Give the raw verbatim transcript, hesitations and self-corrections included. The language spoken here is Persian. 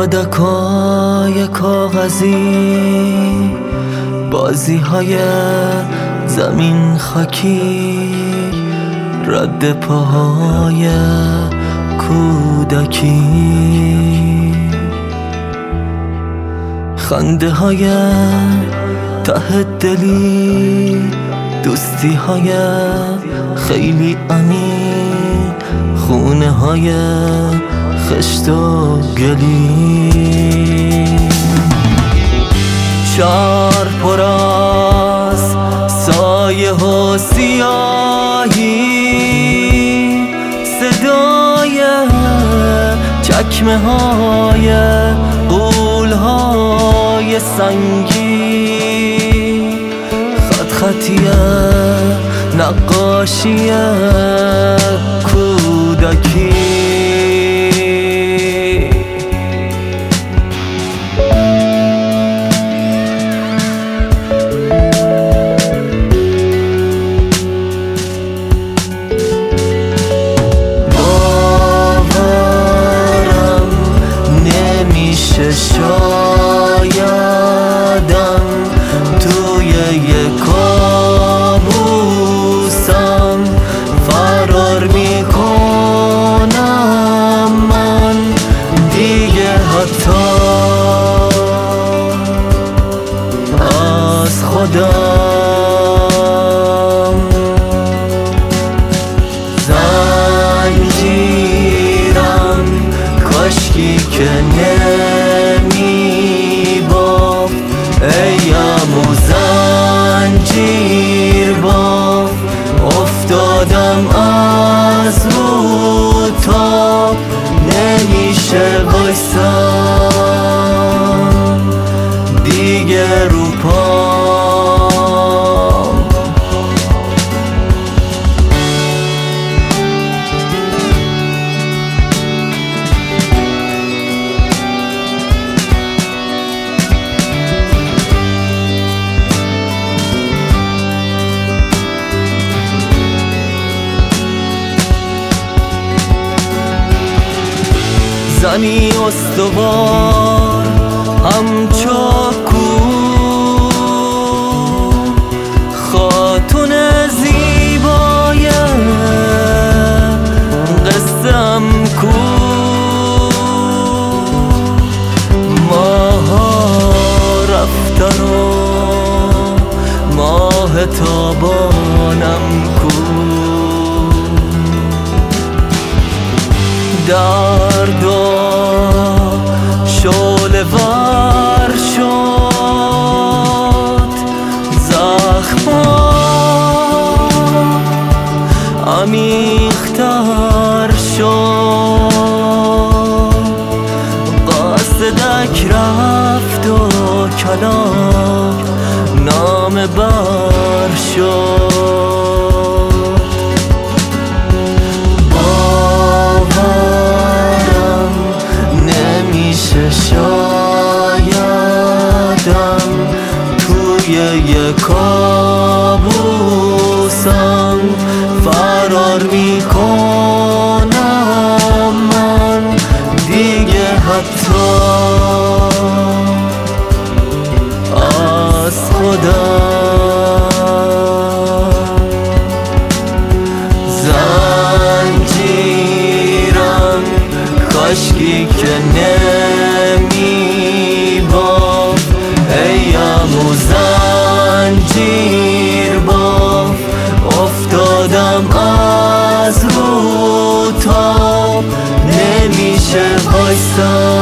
کودکای کاغذی، بازی های زمین خاکی، رد پاهای کودکی، خنده های ته دلی، دوستی های خیلی عمیق، خونه های خشت و گلی، شهر پر از سایه و سیاهی، صدای چکمه های غول های سنگی، خط خطی نقاشی کودکی. شایدم توی یک کابوسم فرار میکنم من دیگه، حتی از خودم. زنجیرم کاشکی که ایامو زنجیر باف، افتادم از رو تا نمیشه وایسم دیگه رو پام. زنی استوار همچو کوه، خاتون زیبای قصه‌ام کو، ماها رفتن و ماه تابانم کو، درد و شعله ور شد، زخما عمیق‌تر شد، قاصدک رفت و کلام نامه بر شد. شایدم توی یک کابوسم فرار میکنم من دیگه، حتی از خودم. زنجیرم کاشکی که ایامو زنجیر باف، افتادم از رو تا نمیشه وایسم